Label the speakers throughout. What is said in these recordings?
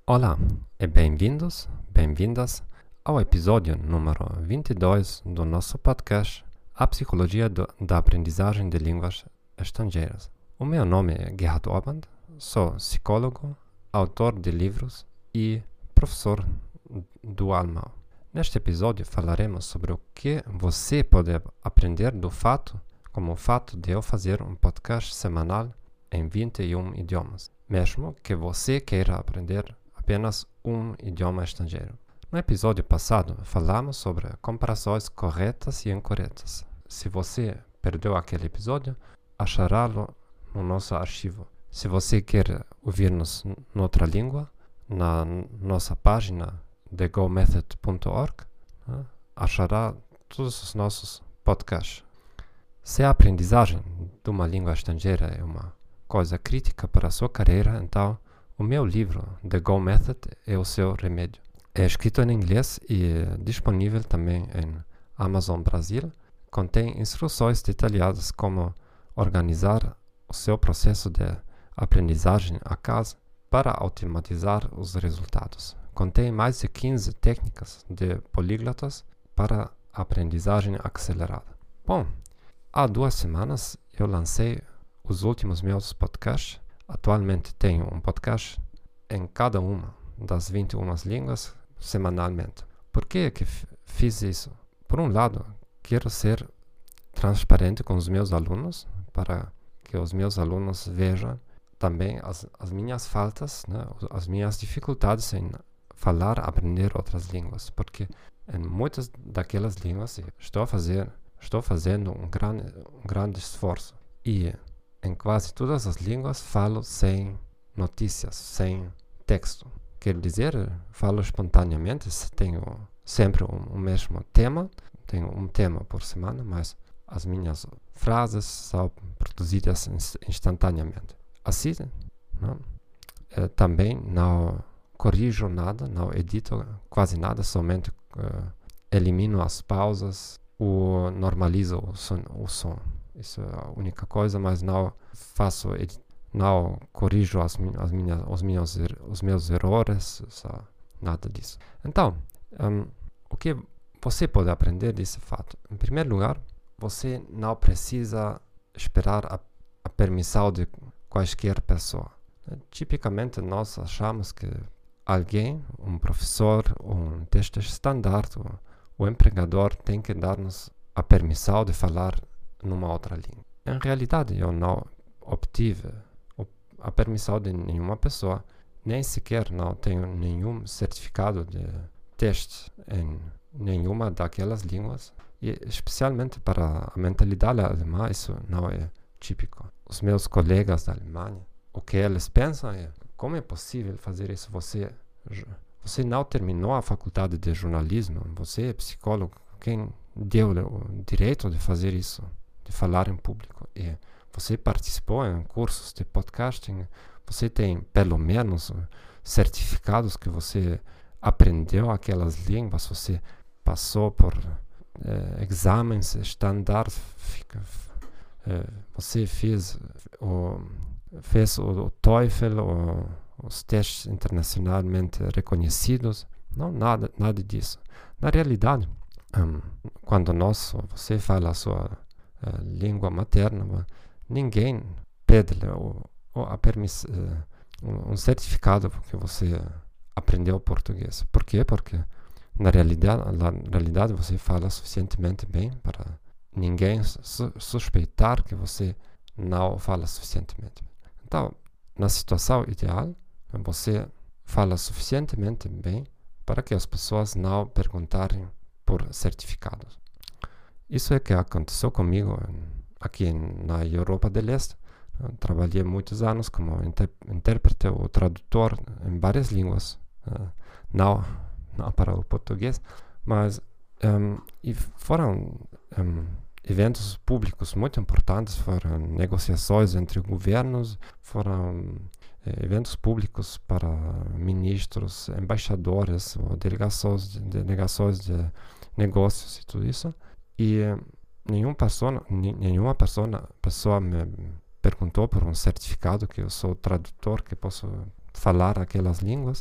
Speaker 1: Olá e bem-vindos, bem-vindas ao episódio número 22 do nosso podcast A Psicologia da Aprendizagem de Línguas Estrangeiras. O meu nome é Gerhard Orband, sou psicólogo, autor de livros e professor do alemão. Neste episódio falaremos sobre o que você pode aprender do fato, como o fato de eu fazer um podcast semanal em 21 idiomas, mesmo que você queira aprender apenas um idioma estrangeiro. No episódio passado, falamos sobre comparações corretas e incorretas. Se você perdeu aquele episódio, achará-lo no nosso arquivo. Se você quer ouvir-nos noutra língua, na nossa página thegomethod.org, achará todos os nossos podcasts. Se a aprendizagem de uma língua estrangeira é uma coisa crítica para a sua carreira, então o meu livro, The Go Method, é o seu remédio. É escrito em inglês e é disponível também em Amazon Brasil. Contém instruções detalhadas como organizar o seu processo de aprendizagem a casa para automatizar os resultados. Contém mais de 15 técnicas de políglotas para aprendizagem acelerada. Bom, há 2 semanas eu lancei os últimos meus podcasts. Atualmente tenho um podcast em cada uma das 21 línguas semanalmente. Por que fiz isso? Por um lado, quero ser transparente com os meus alunos para que os meus alunos vejam também as minhas faltas, né, as minhas dificuldades em falar, aprender outras línguas, porque em muitas daquelas línguas estou fazendo um grande esforço e em quase todas as línguas falo sem notícias, sem texto. Quer dizer, falo espontaneamente, tenho sempre o mesmo tema, tenho um tema por semana, mas as minhas frases são produzidas instantaneamente. Assim, não? Também não corrijo nada, não edito quase nada, somente elimino as pausas ou normalizo o som. Isso é a única coisa, mas não corrijo os meus erros, nada disso. Então, o que você pode aprender desse fato? Em primeiro lugar, você não precisa esperar a permissão de qualquer pessoa. Tipicamente, nós achamos que alguém, um professor, um teste standard, o empregador tem que dar-nos a permissão de falar numa outra língua. Em realidade, eu não obtive a permissão de nenhuma pessoa, nem sequer não tenho nenhum certificado de teste em nenhuma daquelas línguas, e especialmente para a mentalidade alemã isso não é típico. Os meus colegas da Alemanha, o que eles pensam é: como é possível fazer isso? Você não terminou a faculdade de jornalismo, você é psicólogo, quem deu o direito de fazer isso? De falar em público, e você participou em cursos de podcasting, você tem pelo menos certificados que você aprendeu aquelas línguas, você passou por exames standard, você fez o TOEFL, os testes internacionalmente reconhecidos. Não, nada disso. Na realidade, quando você fala a sua língua materna, ninguém pede um certificado porque você aprendeu português. Por quê? Porque na realidade você fala suficientemente bem para ninguém suspeitar que você não fala suficientemente. Então, na situação ideal, você fala suficientemente bem para que as pessoas não perguntarem por certificados. Isso é que aconteceu comigo aqui na Europa do Leste. Eu trabalhei muitos anos como intérprete ou tradutor em várias línguas, não para o português, mas e foram eventos públicos muito importantes, foram negociações entre governos, foram eventos públicos para ministros, embaixadores, ou delegações de negócios e tudo isso. E nenhuma pessoa me perguntou por um certificado que eu sou tradutor, que posso falar aquelas línguas,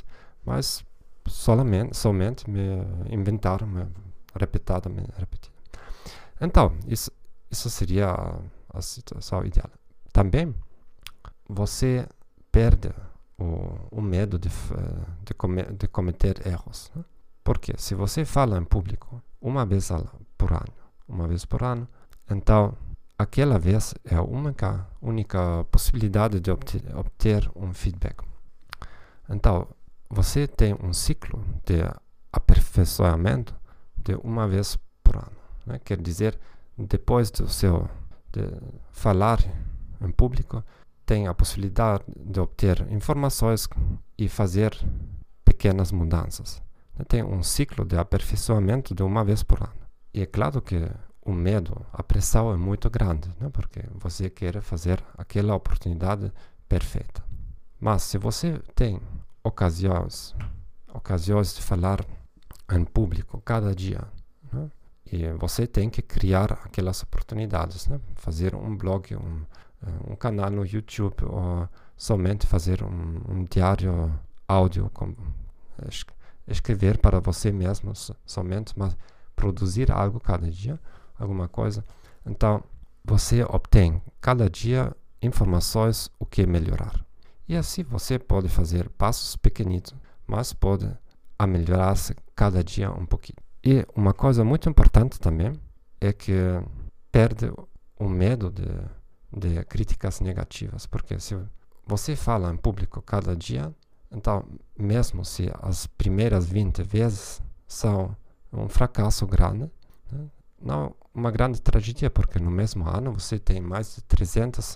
Speaker 1: mas somente me inventaram, me repetido. Então, isso seria a situação ideal. Também, você perde o medo de cometer erros. Né? Porque se você fala em público uma vez por ano, então aquela vez é a única possibilidade de obter um feedback. Então, você tem um ciclo de aperfeiçoamento de uma vez por ano. Né? Quer dizer, depois de falar em público, tem a possibilidade de obter informações e fazer pequenas mudanças. Tem um ciclo de aperfeiçoamento de uma vez por ano. E é claro que o medo, a pressão é muito grande, né? Porque você quer fazer aquela oportunidade perfeita. Mas se você tem ocasiões de falar em público cada dia, né? E você tem que criar aquelas oportunidades, né? Fazer um blog, um canal no YouTube, ou somente fazer um diário áudio, escrever para você mesmo somente, mas produzir algo cada dia, alguma coisa. Então, você obtém cada dia informações o que melhorar. E assim você pode fazer passos pequenitos, mas pode melhorar-se cada dia um pouquinho. E uma coisa muito importante também é que perde o medo de críticas negativas, porque se você fala em público cada dia, então mesmo se as primeiras 20 vezes são um fracasso grande, né? Não uma grande tragédia, porque no mesmo ano você tem mais de 300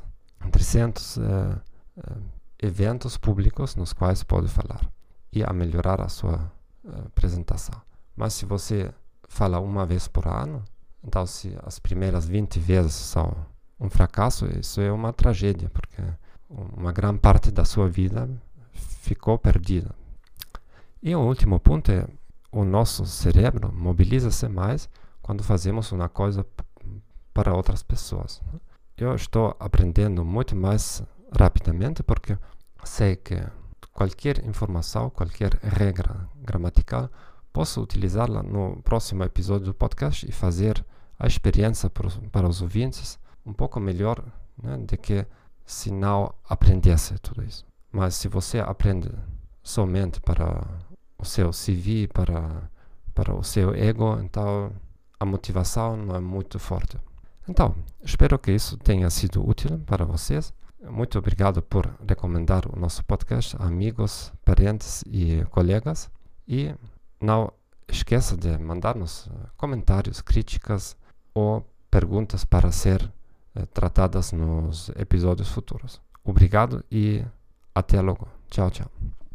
Speaker 1: eventos públicos nos quais pode falar e a melhorar a sua apresentação. Mas se você fala uma vez por ano, então se as primeiras 20 vezes são um fracasso, isso é uma tragédia, porque uma grande parte da sua vida ficou perdida. E o último ponto é: o nosso cérebro mobiliza-se mais quando fazemos uma coisa para outras pessoas. Eu estou aprendendo muito mais rapidamente porque sei que qualquer informação, qualquer regra gramatical, posso utilizá-la no próximo episódio do podcast e fazer a experiência para os ouvintes um pouco melhor, né, do que se não aprendesse tudo isso. Mas se você aprende somente para o seu CV, para o seu ego, então a motivação não é muito forte. Então, espero que isso tenha sido útil para vocês. Muito obrigado por recomendar o nosso podcast a amigos, parentes e colegas. E não esqueça de mandar-nos comentários, críticas ou perguntas para ser tratadas nos episódios futuros. Obrigado e até logo. Tchau, tchau.